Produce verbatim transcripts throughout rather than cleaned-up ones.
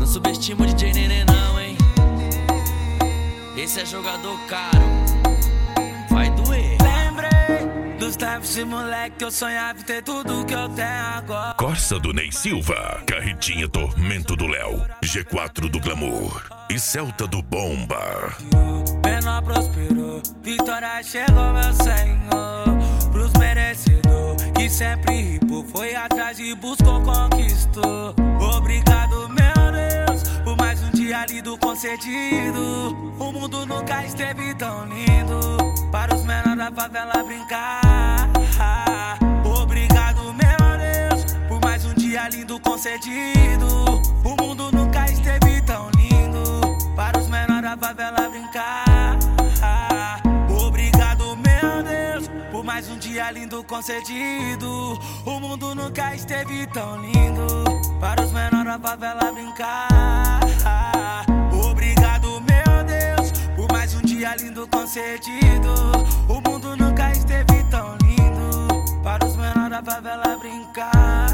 subestima o D J Nenê não, hein. Esse é jogador caro, vai doer. Lembrei dos tempos de moleque que eu sonhava em ter tudo que eu tenho agora. Corsa do Ney Silva, Carretinha Tormento do Léo, G quatro do Glamour e Celta do Bomba. Menor prosperou, vitória chegou, meu senhor. Pros merecedores que sempre ripou, foi atrás e buscou, conquistou. Obrigado, meu Deus, por mais um dia lido, concedido. O mundo nunca esteve tão lindo para os menores da favela brincar. Obrigado, meu Deus, por mais um dia lindo, concedido. O mundo nunca esteve tão lindo para os menores da favela brincar. Obrigado, meu Deus, por mais um dia lindo, concedido. O mundo nunca esteve tão lindo para os menores da favela brincar. Obrigado, meu Deus, por mais um dia lindo, concedido. O mundo nunca esteve tão lindo para os menores da favela brincar.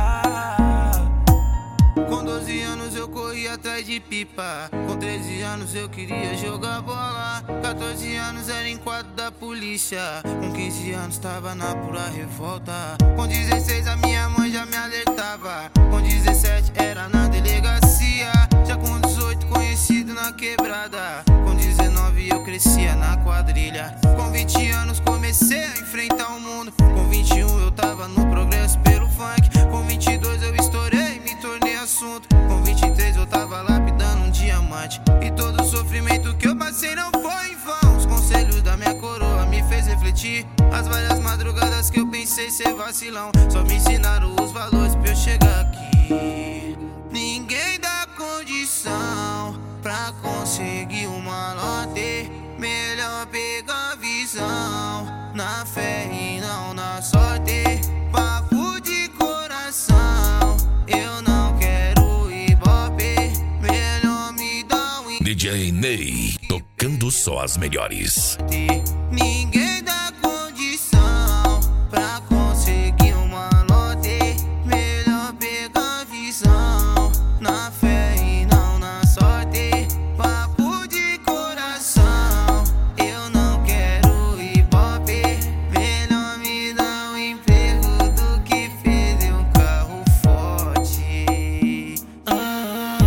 Com doze anos eu corri atrás de pipa. Com treze anos eu queria jogar bola. quatorze anos era em quadro da polícia. Com quinze anos tava na pura revolta. Com dezesseis a minha mãe já me alertava. Com dezessete era na delegacia. Já com dezoito conhecido na quebrada. Com dezenove eu crescia na quadrilha. Com vinte anos comecei a enfrentar o mundo. Com vinte e um eu tava no progresso pelo funk. Com vinte e dois eu estourei, me tornei assunto. Com vinte e três eu tava lapidando um diamante. E todo o sofrimento que eu passei não foi em vão. Os conselhos da minha coroa me fez refletir. As várias madrugadas que eu pensei ser vacilão só me ensinaram os valores pra eu chegar aqui. Ninguém dá condição pra conseguir uma lote. Melhor pegar a visão na fé e não na sorte. Papo de coração, eu não quero ibope. Melhor me dar um D J Ney, tocando só as melhores. Ninguém dá condição pra conseguir uma lote. Melhor pegar a visão na fé e não na sorte. Papo de coração, eu não quero ibope. Melhor me dar um emprego do que perder um carro forte. Ah,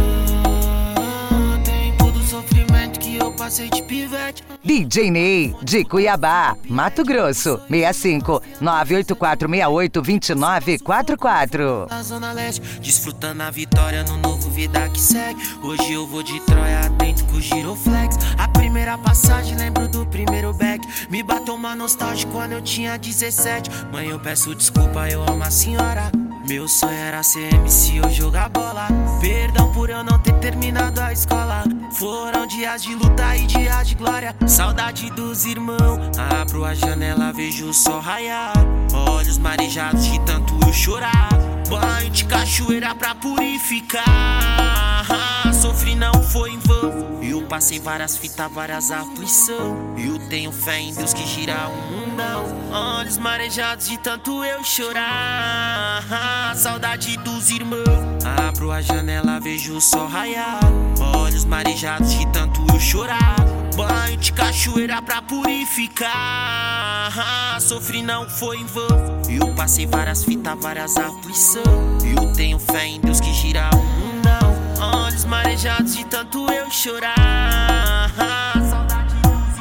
tempo do sofrimento que eu passei de pivete. D J Ney, de Cuiabá, Mato Grosso, seis cinco nove oito quatro seis oito dois nove quatro quatro. Na Zona Leste, desfrutando a vitória no novo vida que segue. Hoje eu vou de Troia atento com o giroflex. A primeira passagem, lembro do primeiro back. Me bateu uma nostalgia quando eu tinha dezessete. Mãe, eu peço desculpa, eu amo a senhora. Meu sonho era ser M C ou jogar bola. Perdão por eu não ter terminado a escola. Foram dias de luta e dias de glória. Saudade dos irmãos. Abro a janela, vejo o sol raiar. Olhos marejados de tanto eu chorar. Banho de cachoeira pra purificar. Sofri não foi em vão. Eu passei várias fitas, várias aflição. Eu tenho fé em Deus que gira o mundão. Olhos marejados de tanto eu chorar. Saudade dos irmãos. Abro a janela, vejo o sol raiar. Olhos marejados de tanto eu chorar. Banho de cachoeira pra purificar. Sofri não foi em vão. Eu passei várias fitas, várias aflição. Eu tenho fé em Deus que gira o mundão. Olhos marejados de tanto eu chorar. Saudade dos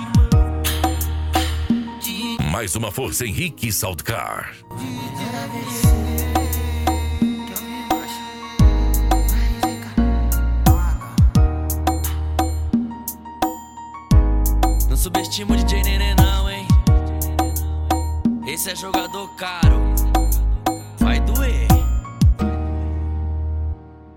irmãos. Mais uma força, Henrique Saltcar. Não subestima o D J Nenê não, hein. Esse é jogador caro.